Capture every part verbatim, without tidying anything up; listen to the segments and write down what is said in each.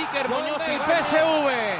Iker Muñoz del y P S V.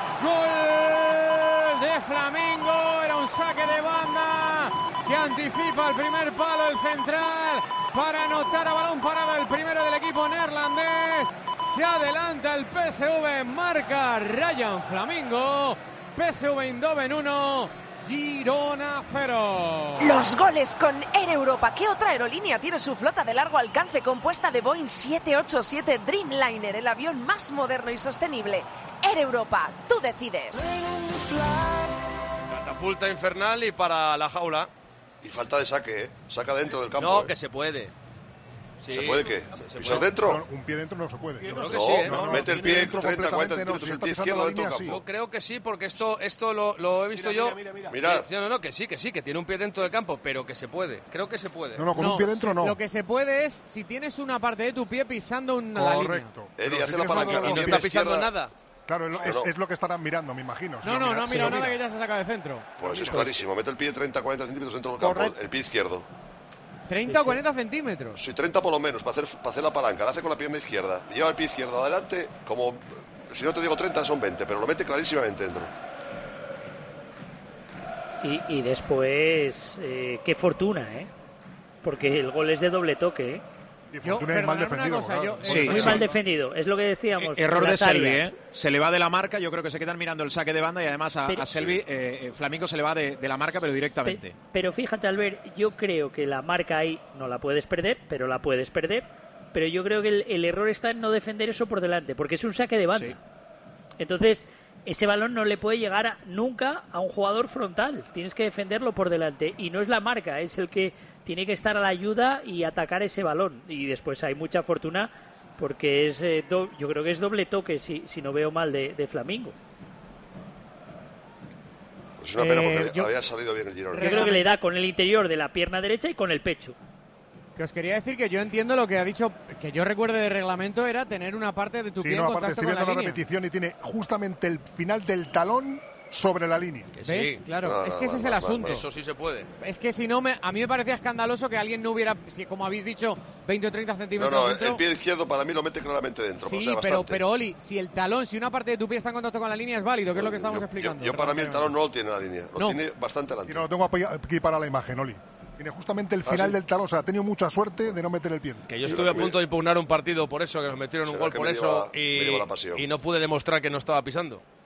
Gol de Flamengo. Era un saque de banda que anticipa el primer palo el central para anotar a balón parado el primero del equipo neerlandés. Se adelanta el P S V, marca Ryan Flamengo. P S V Eindhoven uno, Girona cero. Los goles con Air Europa. ¿Qué otra aerolínea tiene su flota de largo alcance compuesta de Boeing siete ochenta y siete Dreamliner, el avión más moderno y sostenible? Air Europa, tú decides. Catapulta infernal y para la jaula. Y falta de saque, ¿eh? Saca dentro del campo. No, ¿eh? que se puede. Sí. ¿Se puede qué? Se, se ¿Pisar puede. dentro? No, un pie dentro no se puede. Yo creo que no, sí, ¿eh? no, No, mete no, el pie dentro treinta, cuarenta completamente, no, centímetros, si el está pie pisando izquierdo la dentro del línea, campo. Yo creo que sí, porque esto, esto lo, lo he visto Mira, yo. mira, mira, mira. Mirad. Sí, no, no, que sí, que sí, que tiene un pie dentro del campo, pero que se puede. Creo que se puede. No, no, con No, un pie dentro no. Lo que se puede es si tienes una parte de tu pie pisando una la línea. Correcto. Eri, Pero hace si la tienes palanca, una la Y no pierna está pisando izquierda. nada. Claro, es, es, No. es lo que estarán mirando, me imagino. Si No, lo no, mira- no si mira lo nada mira. que ya se saca de centro. Pues es clarísimo, mete el pie treinta, cuarenta centímetros dentro del campo, Correcto. el pie izquierdo. treinta o cuarenta centímetros. Sí, treinta por lo menos, para hacer, para hacer la palanca, la hace con la pierna izquierda. Lleva el pie izquierdo adelante, como, si no te digo treinta, son veinte, pero lo mete clarísimamente dentro. Y, y después, eh, qué fortuna, ¿eh? Porque el gol es de doble toque, ¿eh? Y Yo, Fortuna es mal perdonadme una defendido. cosa, claro. yo- Sí, Muy sí. mal defendido, es lo que decíamos. Eh, Error de las Selvi, áreas. ¿eh? Se le va de la marca, yo creo que se quedan mirando el saque de banda y además a, Pero- a Selvi, eh, eh, Flamengo se le va de, de la marca, pero directamente. Pe- pero fíjate, Albert, yo creo que la marca ahí no la puedes perder, pero la puedes perder. Pero yo creo que el, el error está en no defender eso por delante, porque es un saque de banda. Sí. Entonces, ese balón no le puede llegar a- nunca a un jugador frontal. Tienes que defenderlo por delante. Y no es la marca, es el que tiene que estar a la ayuda y atacar ese balón. Y después hay mucha fortuna porque es eh, do- yo creo que es doble toque, si, si no veo mal, de, de Flamengo. Pues es una pena Eh, porque yo- había salido bien el Girona. Yo creo que le da con el interior de la pierna derecha y con el pecho. Que os quería decir que yo entiendo lo que ha dicho, que yo recuerde de reglamento era tener una parte de tu Sí, pie no, en aparte contacto estoy con viendo la la línea. repetición y tiene justamente el final del talón sobre la línea. Que ¿Ves? sí. Claro, No, es no, que ese no, es el no, asunto. no. Eso sí se puede. Es que si no, me, a mí me parecía escandaloso que alguien no hubiera, si, como habéis dicho, veinte o treinta No, centímetros no, dentro. el pie izquierdo para mí lo mete claramente dentro. Sí, o sea, pero, bastante. pero Oli, si el talón, si una parte de tu pie está en contacto con la línea es válido, que es lo que estamos yo, explicando. Yo, yo para mí el talón no lo tiene en la línea, lo No. tiene bastante Y adelante. no lo tengo aquí para la imagen, Oli. Tiene justamente el ¿Ah, final sí? del talón. O sea, ha tenido mucha suerte de no meter el pie. Que yo Sí, estuve a que punto me- de impugnar un partido por eso, que nos metieron un Será gol que por me eso lleva- me y, lleva la pasión. y no pude demostrar que no estaba pisando.